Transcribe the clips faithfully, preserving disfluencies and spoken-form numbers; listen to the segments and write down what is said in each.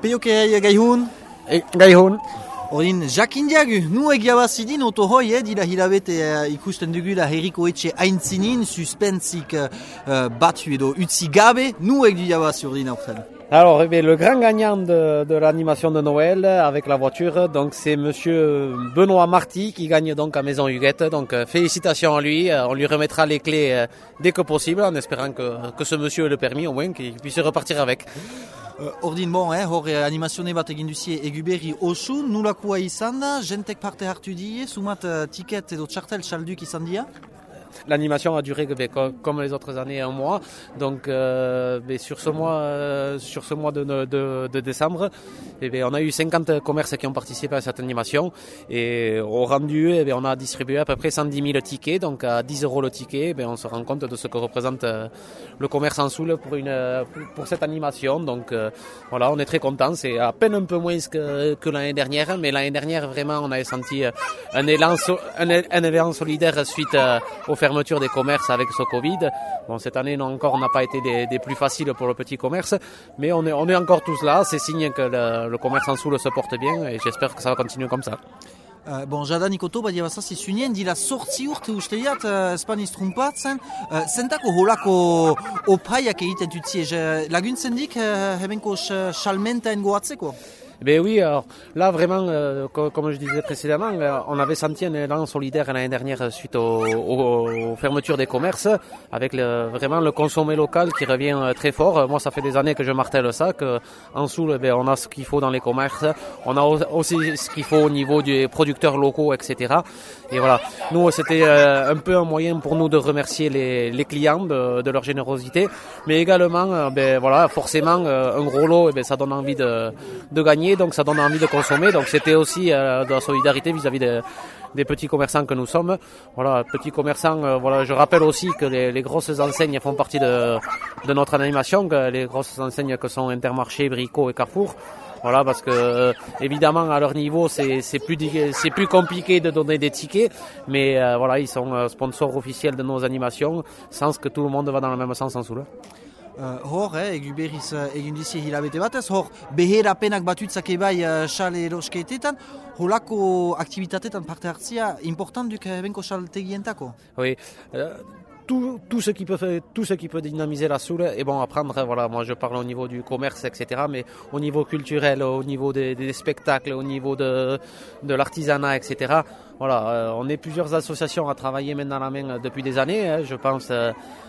Peioke gaihun. Gaihun. Orin jakin diagu, nu egiabazidin oto hoi, eh, dira hilabete uh, ikusten dugula herriko etxe aintzinin, suspensik uh, batu edo utzi gabe, nu egiabaz urdin aurten. Alors, eh bien, le grand gagnant de, de l'animation de Noël avec la voiture, donc c'est Monsieur Benoît Marty qui gagne donc à Maison Huguette. Donc, euh, félicitations à lui. Euh, on lui remettra les clés euh, dès que possible, en espérant que, que ce monsieur ait le permis, au moins qu'il puisse repartir avec. Uh, ordin bon, eh, hor animazione bat egin duzie eguberri osu, nulakoa izan da, jentek parte hartu die, sumat uh, tiket edo txartel txalduk izan dia? L'animation a duré comme les autres années un mois, donc euh, sur ce mois, euh, sur ce mois de, de, de décembre, eh bien, on a eu cinquante commerces qui ont participé à cette animation et au rendu, eh bien, on a distribué à peu près cent dix mille tickets, donc à dix euros le ticket, eh bien, on se rend compte de ce que représente le commerce en Soule pour une pour cette animation. Donc euh, voilà, on est très content. C'est à peine un peu moins que, que l'année dernière, mais l'année dernière vraiment on avait senti un élan un, un élan solidaire suite au fermeture des commerces avec ce Covid. Bon, cette année non, encore n'a pas été des, des plus faciles pour le petit commerce, mais on est, on est encore tous là. C'est signe que le, le commerce en Soule se porte bien et j'espère que ça va continuer comme ça. Uh, bon, jada nikoto, badia bazazi zunien, dira sortzi urte usteiat, uh, espaniz trumpatzen, uh, zentako holako opaiak egiten tutzie, laguntzen dik, uh, hebenko salmentaen goatzeko? Ben oui, alors là vraiment, euh, comme, comme je disais précédemment, euh, on avait senti un élan solidaire l'année dernière suite aux, aux, aux fermetures des commerces, avec le, vraiment le consommé local qui revient euh, très fort. Moi, ça fait des années que je martèle ça, qu'en Soule, ben, on a ce qu'il faut dans les commerces, on a aussi ce qu'il faut au niveau des producteurs locaux, et cetera. Et voilà, nous, c'était euh, un peu un moyen pour nous de remercier les, les clients de, de leur générosité, mais également, euh, ben voilà, forcément, euh, un gros lot, eh ben, ça donne envie de, de gagner. Donc ça donne envie de consommer, donc c'était aussi euh, de la solidarité vis-à-vis des, des petits commerçants que nous sommes. Voilà, petits commerçants, euh, voilà, je rappelle aussi que les, les grosses enseignes font partie de, de notre animation, que les grosses enseignes que sont Intermarché, Brico et Carrefour. Voilà, parce que euh, évidemment à leur niveau c'est c'est plus c'est plus compliqué de donner des tickets, mais euh, voilà, ils sont euh, sponsors officiels de nos animations, sans que tout le monde va dans le même sens en Soule. Uh, hor, eh, egu berriz uh, egin dizie hilabete batez, hor, beherapenak batutzak ebai uh, xale eroskeetetan, holako aktivitatetan parte hartzia important duk ebenko xaltegientako? Oui, euh, tout, tout, ce qui peut faire, tout ce qui peut dynamiser la Soule est bon à prendre. Voilà, moi je parle au niveau du commerce, et cetera, mais au niveau culturel, au niveau des, des spectacles, au niveau de, de l'artisanat, et cetera. Voilà, euh, on est plusieurs associations à travailler main dans la main depuis des années. Hein, je pense euh,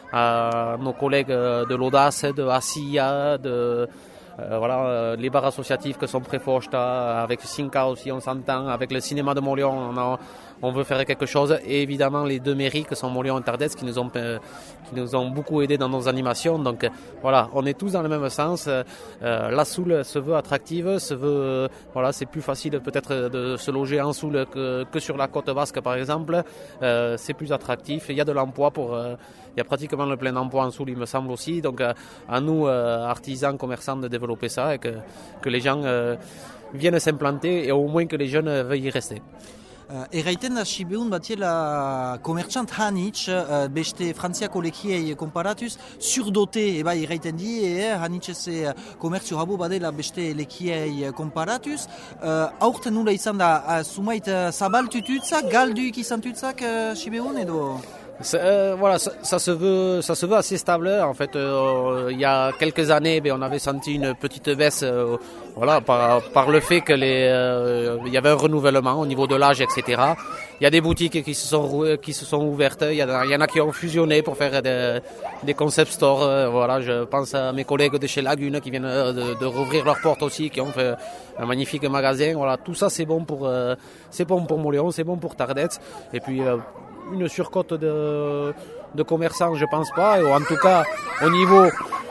à nos collègues de l'Audace, de Assia, de euh, voilà, euh, les bars associatifs que sont Préfochta, avec Sinca aussi on s'entend, avec le cinéma de Montlion on, a, on veut faire quelque chose, et évidemment les deux mairies que sont Montlion et Tardets qui nous ont euh, qui nous ont beaucoup aidés dans nos animations. Donc euh, voilà, on est tous dans le même sens. Euh, la Soule se veut attractive, se veut euh, voilà, c'est plus facile peut-être de se loger en Soule que, que sur la côte basque par exemple. Euh, c'est plus attractif, il y a de l'emploi pour euh, il y a pratiquement le plein emploi en Soule, il me semble aussi. Donc euh, à nous, euh, artisans, commerçants, de développer ça et que, que les gens euh, viennent s'implanter et au moins que les jeunes euh, veuillent y rester. Uh, Erraiten da Sibeun batiela komertxant hanitz, uh, beste frantziako lekiei komparatuz, surdote eba erraiten di, eh, hanitzese komertzio habo badela beste lekiei komparatuz. Uh, aurten nula izan da, uh, sumait uh, zabaltututzak, galduik izan tutzak uh, Sibeun edo? Euh, voilà, ça, ça se veut, ça se veut assez stable. En fait, euh, il y a quelques années, ben, on avait senti une petite baisse, euh, voilà, par, par le fait que les, euh, il y avait un renouvellement au niveau de l'âge, et cetera. Il y a des boutiques qui se sont, qui se sont ouvertes. Il y, a, il y en a qui ont fusionné pour faire des, des concept stores. Euh, voilà, je pense à mes collègues de chez Lagune qui viennent de, de rouvrir leurs portes aussi, qui ont fait un magnifique magasin. Voilà, tout ça c'est bon pour, euh, c'est bon pour Montléon, c'est bon pour Tardets. Et puis euh, une surcote de, de commerçants, je pense pas. Et en tout cas, au niveau,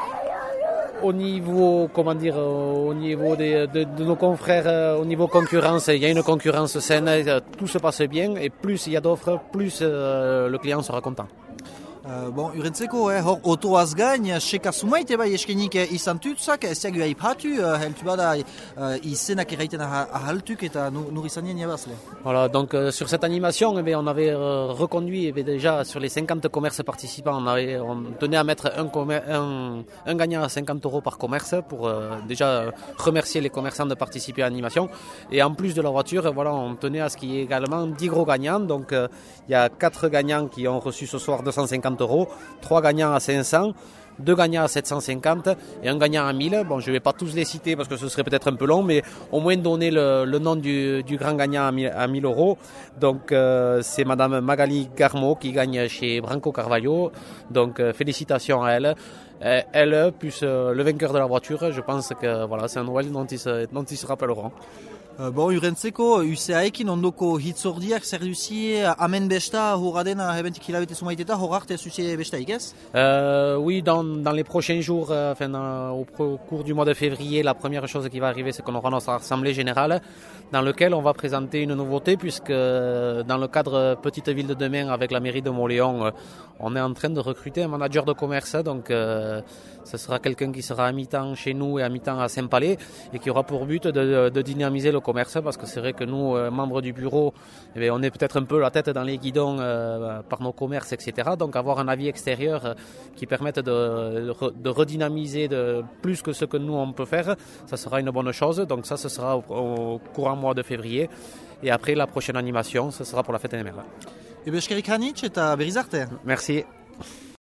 au niveau, comment dire, au niveau des, de, de nos confrères, au niveau concurrence, il y a une concurrence saine, tout se passe bien. Et plus il y a d'offres, plus euh, le client sera content. Uh, bon, urentzeko, eh, hor otoaz gain, seka sumait eba eskenik izan tutzak, ez jagu aipatu, uh, heltu bada uh, izenak erraiten ahaltuk eta nur izan nien jabazle. Voilà, donc euh, sur cette animation, eh bien, on avait euh, reconduit eh bien, déjà sur les cinquante commerces participants, on, avait, on tenait à mettre un, commer- un, un gagnant à cinquante euros par commerce pour euh, déjà euh, remercier les commerçants de participer à l'animation. Et en plus de la voiture, voilà, on tenait à ce qu'il y ait également dix gros gagnants. Donc euh, il y a quatre gagnants qui ont reçu ce soir deux cent cinquante euros, trois gagnants à cinq cents, deux gagnants à sept cent cinquante et un gagnant à mille. Bon, je ne vais pas tous les citer parce que ce serait peut-être un peu long, mais au moins donner le, le nom du, du grand gagnant à mille, à mille euros. Donc euh, c'est Madame Magali Garmo qui gagne chez Branco Carvalho. Donc euh, félicitations à elle. Euh, elle plus euh, le vainqueur de la voiture, je pense que voilà, c'est un Noël dont ils se, dont ils se rappelleront. Uh, bon, urentzeko, U C A-ekin ondoko hitzordiak zer duzie amen besta horra dena hebentik hilabete sumaiteta horarte zuzie bestaik ez? Euh, oui, dans, dans les prochains jours, euh, enfin, dans, au, au cours du mois de février, la première chose qui va arriver, c'est qu'on aura notre assemblée générale dans laquelle on va présenter une nouveauté puisque dans le cadre Petite Ville de Demain avec la mairie de Montléon, on est en train de recruter un manager de commerce. Donc euh, ce sera quelqu'un qui sera à mi-temps chez nous et à mi-temps à Saint-Palais et qui aura pour but de, de, de dynamiser le commerce parce que c'est vrai que nous, euh, membres du bureau, eh bien, on est peut-être un peu la tête dans les guidons euh, par nos commerces, et cetera. Donc avoir un avis extérieur euh, qui permette de, de, de redynamiser de, plus que ce que nous on peut faire, ça sera une bonne chose. Donc ça, ce sera au, au courant mois de février. Et après, la prochaine animation, ce sera pour la fête des mères. Ebe eskerik hanitz eta berriz arte. Merci.